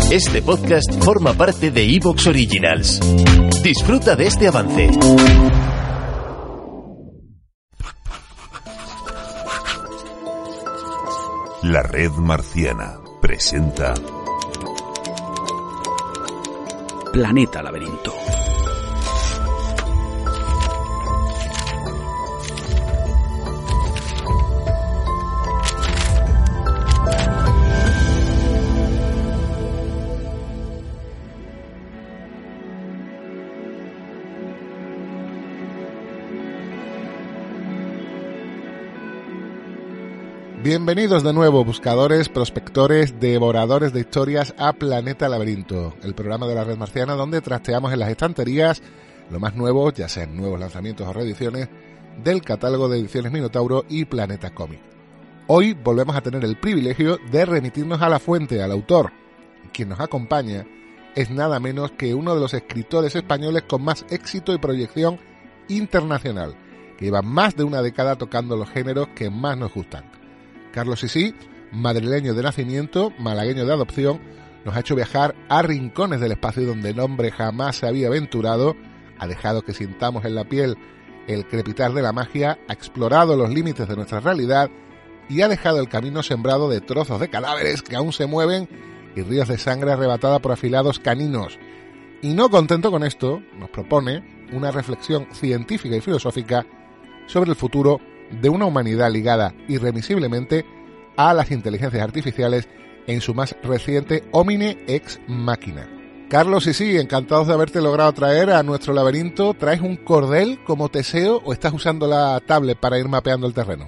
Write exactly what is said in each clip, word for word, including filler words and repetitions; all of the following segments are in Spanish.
Este podcast forma parte de iVoox Originals. Disfruta de este avance. La Red Marciana presenta Planeta Laberinto. Bienvenidos de nuevo, buscadores, prospectores, devoradores de historias a Planeta Laberinto, el programa de la Red Marciana donde trasteamos en las estanterías lo más nuevo, ya sean nuevos lanzamientos o reediciones, del catálogo de ediciones Minotauro y Planeta Cómic. Hoy volvemos a tener el privilegio de remitirnos a la fuente, al autor. Quien nos acompaña es nada menos que uno de los escritores españoles con más éxito y proyección internacional, que lleva más de una década tocando los géneros que más nos gustan. Carlos Sisi, madrileño de nacimiento, malagueño de adopción, nos ha hecho viajar a rincones del espacio donde el hombre jamás se había aventurado, ha dejado que sintamos en la piel el crepitar de la magia, ha explorado los límites de nuestra realidad y ha dejado el camino sembrado de trozos de cadáveres que aún se mueven y ríos de sangre arrebatada por afilados caninos. Y no contento con esto, nos propone una reflexión científica y filosófica sobre el futuro de una humanidad ligada irremisiblemente a las inteligencias artificiales en su más reciente Homine Ex Machina. Carlos Sisi, encantados de haberte logrado traer a nuestro laberinto. ¿Traes un cordel como Teseo o estás usando la tablet para ir mapeando el terreno?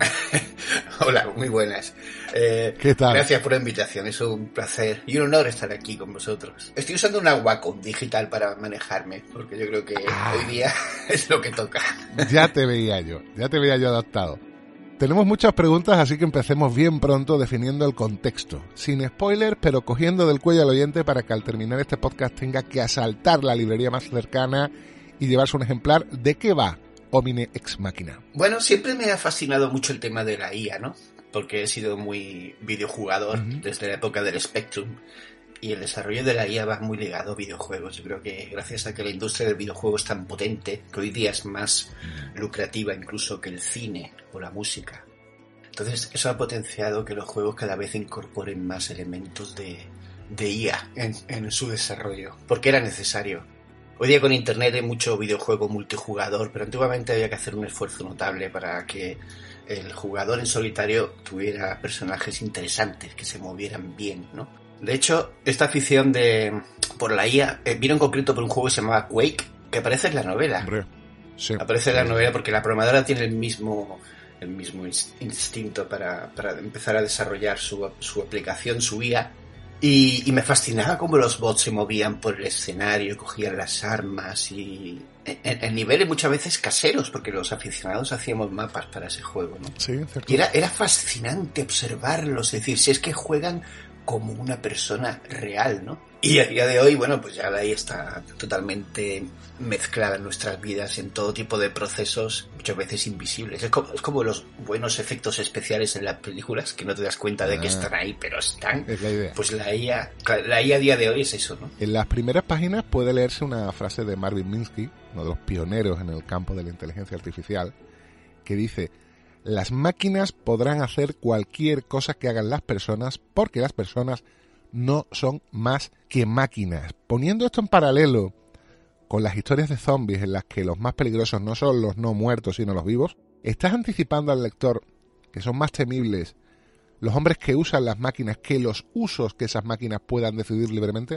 Hola, muy buenas. Eh, ¿Qué tal? Gracias por la invitación, es un placer y un honor estar aquí con vosotros. Estoy usando una Wacom digital para manejarme, porque yo creo que ah, hoy día es lo que toca. Ya te veía yo, ya te veía yo adaptado. Tenemos muchas preguntas, así que empecemos bien pronto definiendo el contexto. Sin spoiler, pero cogiendo del cuello al oyente para que al terminar este podcast tenga que asaltar la librería más cercana y llevarse un ejemplar. ¿De qué va Homine Ex Machina? Bueno, siempre me ha fascinado mucho el tema de la I A, ¿no? Porque he sido muy videojugador uh-huh. desde la época del Spectrum. Y el desarrollo de la I A va muy ligado a videojuegos. Yo creo que gracias a que la industria del videojuego es tan potente, que hoy día es más lucrativa incluso que el cine o la música. Entonces eso ha potenciado que los juegos cada vez incorporen más elementos de, de I A en, en su desarrollo. Porque era necesario. Hoy día con internet hay mucho videojuego multijugador, pero antiguamente había que hacer un esfuerzo notable para que el jugador en solitario tuviera personajes interesantes, que se movieran bien, ¿no? De hecho, esta afición de por la I A eh, vino en concreto por un juego que se llamaba Quake, que aparece en la novela. Hombre, sí. Aparece en la novela porque la programadora tiene el mismo el mismo instinto para, para empezar a desarrollar su, su aplicación, su I A. Y, y me fascinaba cómo los bots se movían por el escenario, cogían las armas y en, en niveles muchas veces caseros, porque los aficionados hacíamos mapas para ese juego, ¿no? Sí, cierto. Y era, era fascinante observarlos, es decir, si es que juegan como una persona real, ¿no? Y a día de hoy, bueno, pues ya ahí está totalmente mezclada en nuestras vidas en todo tipo de procesos, muchas veces invisibles. Es como, es como los buenos efectos especiales en las películas, que no te das cuenta de que ah, están ahí, pero están. Es la idea. Pues la I A, la I A a día de hoy es eso, ¿no? En las primeras páginas puede leerse una frase de Marvin Minsky, uno de los pioneros en el campo de la inteligencia artificial, que dice: las máquinas podrán hacer cualquier cosa que hagan las personas porque las personas no son más que máquinas. Poniendo esto en paralelo con las historias de zombies en las que los más peligrosos no son los no muertos sino los vivos, ¿estás anticipando al lector que son más temibles los hombres que usan las máquinas que los usos que esas máquinas puedan decidir libremente?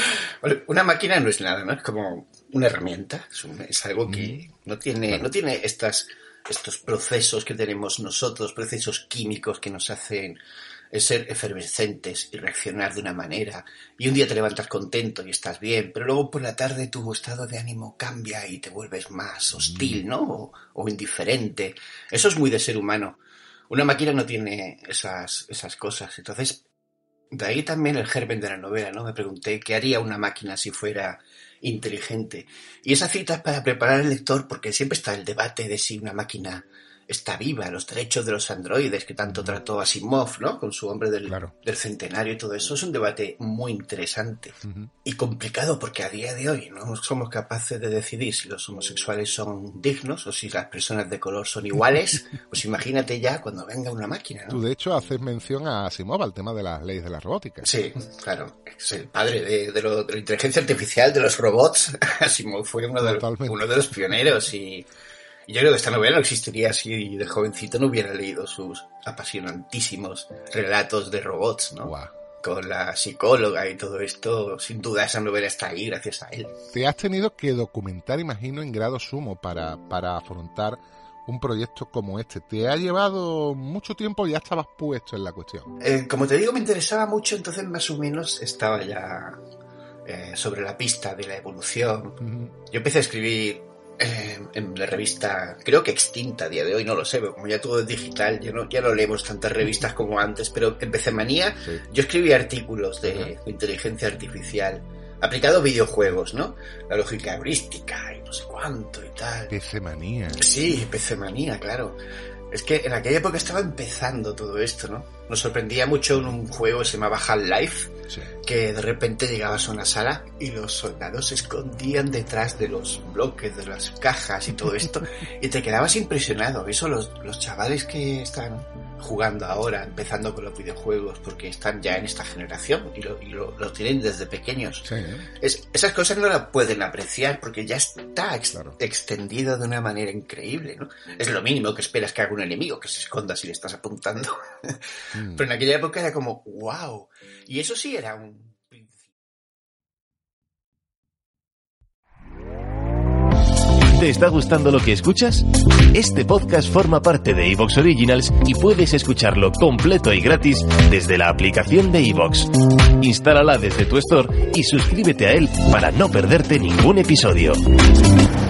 Una máquina no es nada, ¿no? Es como una herramienta, es, un, es algo que no tiene, no tiene estas... estos procesos que tenemos nosotros, procesos químicos que nos hacen ser efervescentes y reaccionar de una manera, y un día te levantas contento y estás bien, pero luego por la tarde tu estado de ánimo cambia y te vuelves más hostil, ¿no? O, o indiferente. Eso es muy de ser humano. Una máquina no tiene esas, esas cosas. Entonces, de ahí también el germen de la novela, ¿no? Me pregunté qué haría una máquina si fuera inteligente. Y esa cita es para preparar al lector, porque siempre está el debate de si una máquina está viva, los derechos de los androides que tanto trató Asimov, ¿no? Con su Hombre del, claro. del Centenario y todo eso. Es un debate muy interesante uh-huh. y complicado, porque a día de hoy no somos capaces de decidir si los homosexuales son dignos o si las personas de color son iguales. Pues imagínate ya cuando venga una máquina, ¿no? Tú, de hecho, haces mención a Asimov, al tema de las leyes de la robótica. Sí, claro. Es el padre de, de, lo, de la inteligencia artificial, de los robots. Asimov fue uno de, los, uno de los pioneros y... Y yo creo que esta novela no existiría si de jovencito no hubiera leído sus apasionantísimos relatos de robots, ¿no? Wow. Con la psicóloga y todo esto, sin duda esa novela está ahí gracias a él. Te has tenido que documentar, imagino, en grado sumo para, para afrontar un proyecto como este. ¿Te ha llevado mucho tiempo y ya estabas puesto en la cuestión? Eh, como te digo, me interesaba mucho, entonces más o menos estaba ya eh, sobre la pista de la evolución. Uh-huh. Yo empecé a escribir... Eh, en la revista, creo que extinta a día de hoy, no lo sé, pero como ya todo es digital, ya no, ya no leemos tantas revistas como antes, pero en P C Manía sí. yo escribía artículos de, de inteligencia artificial aplicado a videojuegos, ¿no? La lógica heurística y no sé cuánto y tal. P C Manía. Sí, P C Manía, claro. Es que en aquella época estaba empezando todo esto, ¿no? Nos sorprendía mucho en un juego que se llamaba Half-Life, sí. que de repente llegabas a una sala y los soldados se escondían detrás de los bloques, de las cajas y todo esto, y te quedabas impresionado. Eso los, los chavales que están jugando ahora, empezando con los videojuegos, porque están ya en esta generación y lo, y lo, lo tienen desde pequeños. Sí, ¿eh? es, esas cosas no las pueden apreciar porque ya está ex, claro. extendido de una manera increíble, ¿no? Es lo mínimo que esperas que haga un enemigo, que se esconda si le estás apuntando. Mm. Pero en aquella época era como, wow. Y eso sí era un... ¿Te está gustando lo que escuchas? Este podcast forma parte de iVoox Originals y puedes escucharlo completo y gratis desde la aplicación de iVoox. Instálala desde tu store y suscríbete a él para no perderte ningún episodio.